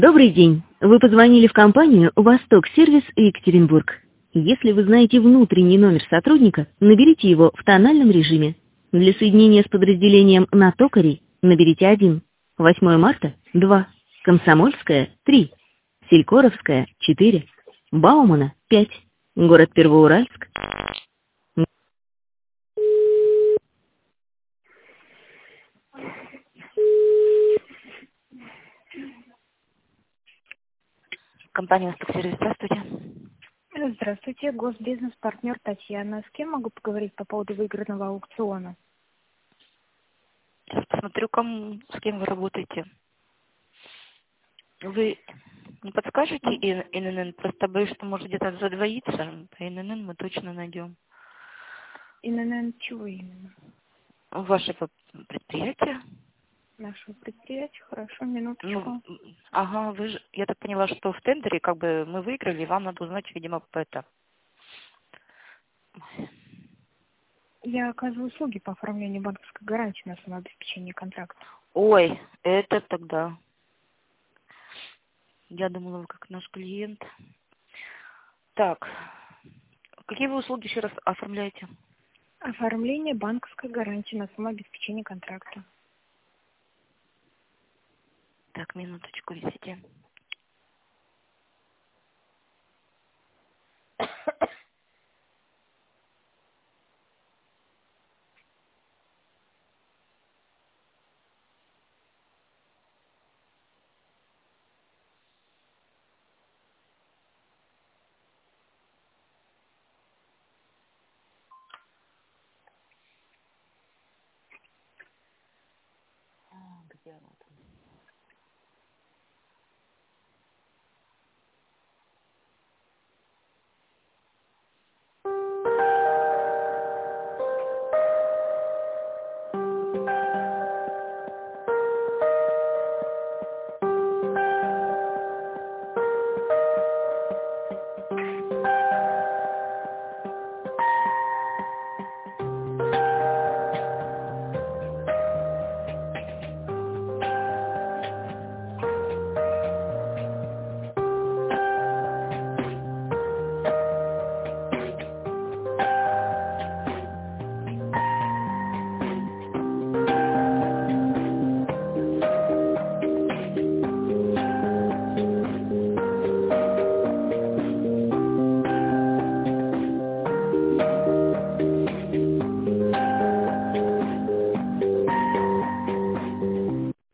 Добрый день. Вы позвонили в компанию «Восток Сервис Екатеринбург». Если вы знаете внутренний номер сотрудника, наберите его в тональном режиме. Для соединения с подразделением на токаре наберите 1. 8 марта– 2. Комсомольская– 3. Селькоровская– 4. Баумана– 5. Город Первоуральск. Компания «Восток Сервис», здравствуйте. Здравствуйте, госбизнес-партнер Татьяна. С кем могу поговорить по поводу выигранного аукциона? Сейчас посмотрю, с кем вы работаете. Вы не подскажете ИНН? Просто боюсь, что может где-то задвоиться. По ИНН мы точно найдем. ИНН чего именно? Вашего предприятия? Нашего предприятия? Хорошо, Ну, минуточку. ага, вы же, я так поняла, что в тендере как бы мы выиграли, вам надо узнать, видимо, это. Я оказываю услуги по оформлению банковской гарантии на самообеспечение контракта. Ой, это тогда. Я думала, вы как наш клиент. Так, какие вы услуги еще раз оформляете? Оформление банковской гарантии на самообеспечение контракта. Так, минуточку, висите. Где она?